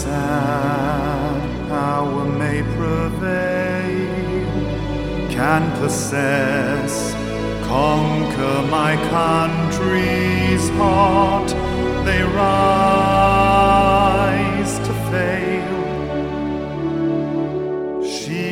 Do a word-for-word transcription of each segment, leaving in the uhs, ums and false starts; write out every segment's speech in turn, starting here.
sad power may prevail, can possess, conquer my country's heart, they rise to fail. She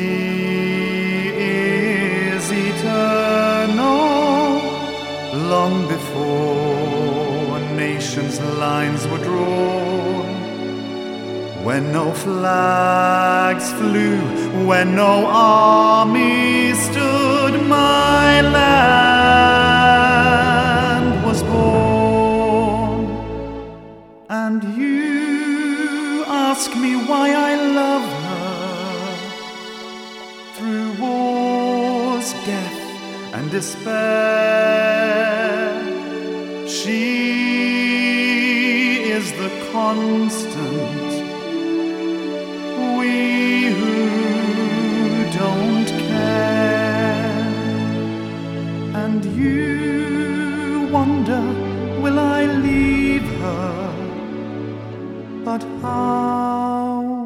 is eternal, long before nations' lines were drawn, when no flags flew, when no army stood, my land was born. And you ask me why I love her, through wars, death, and despair. She is the constant, we who don't care. And you wonder, will I leave her? But how?